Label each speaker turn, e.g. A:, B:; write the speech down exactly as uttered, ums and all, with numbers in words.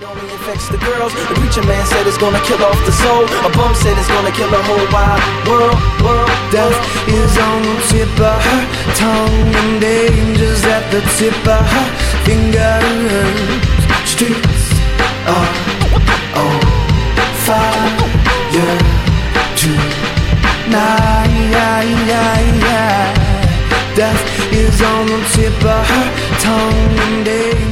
A: it only affects the girls. The preacher man said it's gonna kill off the soul. A bum said it's gonna kill the whole wide world, world.
B: Death is on the tip of her tongue, and danger's at the tip of her fingers. Streets are on fire tonight. Death is on the tip of her tongue, and danger's